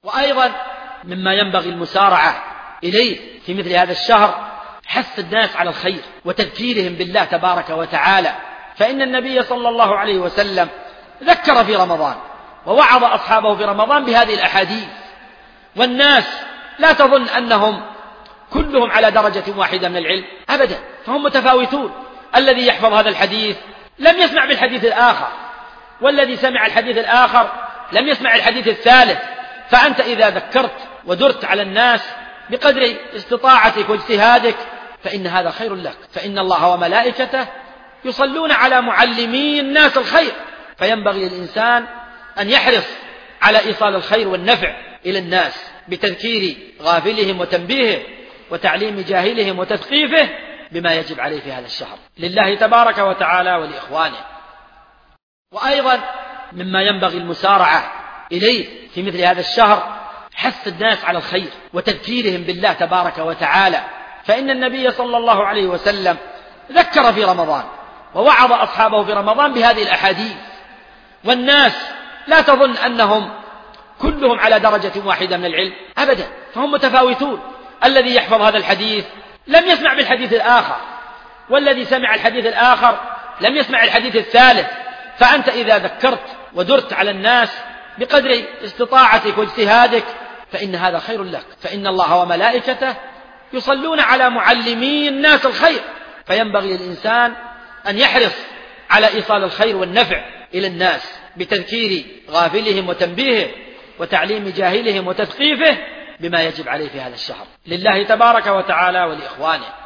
وأيضا مما ينبغي المسارعة إليه في مثل هذا الشهر حث الناس على الخير وتذكيرهم بالله تبارك وتعالى، فإن النبي صلى الله عليه وسلم ذكر في رمضان ووعظ أصحابه في رمضان بهذه الأحاديث، والناس لا تظن أنهم كلهم على درجة واحدة من العلم أبدا، فهم متفاوتون. الذي يحفظ هذا الحديث لم يسمع بالحديث الآخر، والذي سمع الحديث الآخر لم يسمع الحديث الثالث. فأنت إذا ذكرت ودرت على الناس بقدر استطاعتك واجتهادك فإن هذا خير لك، فإن الله وملائكته يصلون على معلمي الناس الخير، فينبغي للإنسان أن يحرص على إيصال الخير والنفع إلى الناس بتذكير غافلهم وتنبيهه وتعليم جاهلهم وتثقيفه بما يجب عليه في هذا الشهر لله تبارك وتعالى ولإخوانه. وأيضا مما ينبغي المسارعة إليه في مثل هذا الشهر حث الناس على الخير وتذكيرهم بالله تبارك وتعالى، فإن النبي صلى الله عليه وسلم ذكر في رمضان ووعظ أصحابه في رمضان بهذه الأحاديث، والناس لا تظن أنهم كلهم على درجة واحدة من العلم أبدا، فهم متفاوتون. الذي يحفظ هذا الحديث لم يسمع بالحديث الآخر، والذي سمع الحديث الآخر لم يسمع الحديث الثالث. فأنت إذا ذكرت ودرت على الناس بقدر استطاعتك واجتهادك فإن هذا خير لك، فإن الله وملائكته يصلون على معلمي الناس الخير، فينبغي للإنسان أن يحرص على إيصال الخير والنفع إلى الناس بتذكير غافلهم وتنبيهه وتعليم جاهلهم وتثقيفه بما يجب عليه في هذا الشهر لله تبارك وتعالى ولإخوانه.